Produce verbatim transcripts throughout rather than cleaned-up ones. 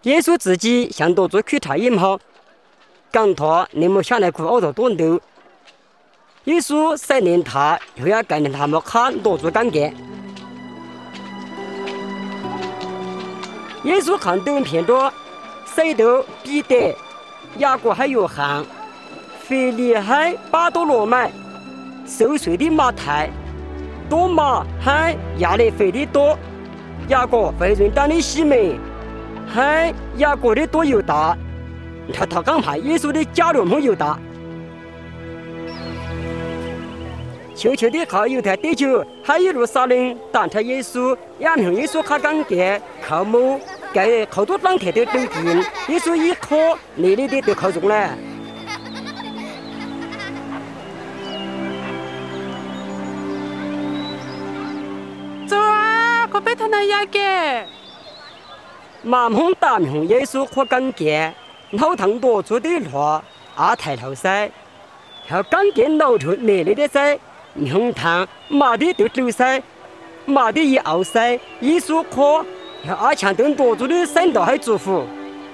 耶稣自己向多做去查验后，讲他你们想来苦奥多多头。耶稣三年他又要概念他们看多做感觉。耶稣看到片段，使徒彼得、雅各还约翰、腓力还巴多罗买、受税的马太、多马还亚利腓的多、雅各费润党的西门，还雅各的多犹大。他他刚派耶稣的假罗朋犹大。悄悄地靠犹太地区，还有耶路撒冷，但他耶稣也向耶稣卡讲嘅，靠母嘅好多当天的都见，耶稣一靠你哋的都靠中咧。 走啊，快俾他那呀嘅！ 满红大红耶稣可讲嘅，老唐多做的话，阿太头塞，要讲嘅老头你哋的塞。用汤马的都流塞，马的一熬塞，耶稣可要阿强等多做的三道还祝福。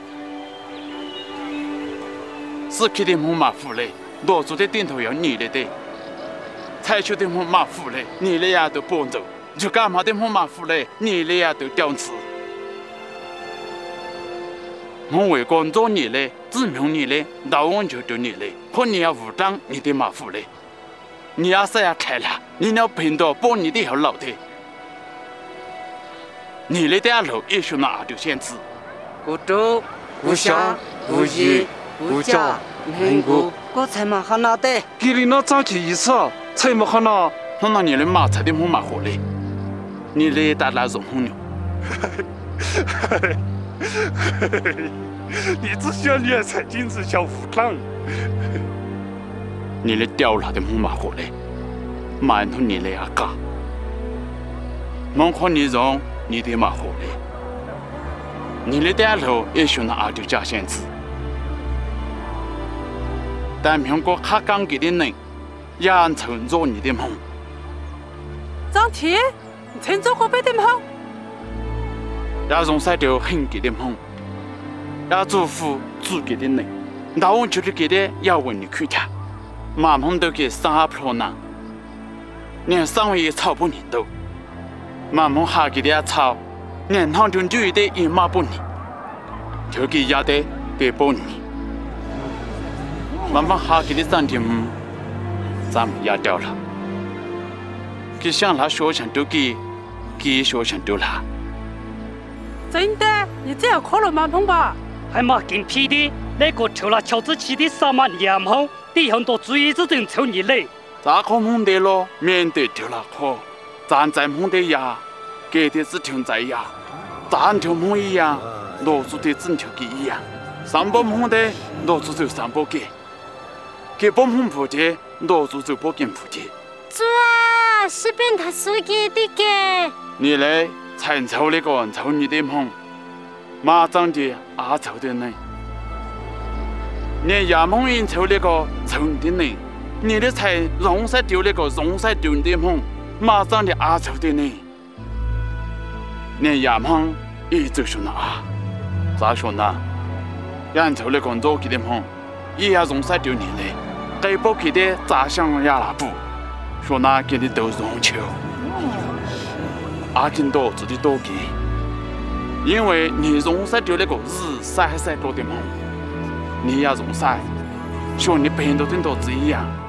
是去的木马夫嘞，多做的顶头要你的的，采取的木马夫嘞，你的呀都搬走，就干嘛的木马夫嘞，你的呀都吊死。我为工作你嘞，指明你嘞，到我就对你嘞，可你要武装你的马夫嘞。你要是要开了，你要拼到帮你的条路的，你的条路也是那阿丢限制。 古州、古乡、古语、古家、蒙古，我才嘛好拿的。 给你那早起一次，才嘛好拿，那那你的马才的木马活嘞，你的大那种红牛。 你只需要练才精致小武装。 你的掉了的木马活嘞，满头你的牙嘎，门口你让你的马活嘞，你的带路也许那阿丢加限制，但苹果卡刚给的人，也承做你的梦。 张天，你承做过别的梦？ 也容晒掉很给的梦，也祝福主给的人，那我就是给的要问你去听。马棚都给三坡呢，连三位也超不你都。马棚下给的超，连汤中就的也马不你，就给压的得不你。马棚下给的三天，咱们压掉了。给想他学成都给，给学成都了。 真的，你这样可了马棚吧？ 还嘛更屁的，那个抽了乔治奇的萨满严后。地很多注意这种抽你嘞， 咋可蒙得咯？面对丢了可，咱在蒙得呀，给的是听在呀，咱条蒙一样，罗出的整条给一样，三波蒙的罗出就三波给，给波蒙不的罗出就波给不的。 主啊，是变他书记的给。 你嘞，才抽那个抽你的蒙，马长的阿抽的呢。连亚蒙人抽那个抽的人，你的才容晒丢那个容晒丢的梦，马上的阿抽的呢。连亚蒙也就说那啊，咋说呢？人抽那个做给的梦，也要容晒丢你嘞。该不给的咋想亚拉布，说那给的都容球。阿金多自己多给，因为你容晒丢那个日晒晒多的梦。你要容晒，像你变到很多子一样。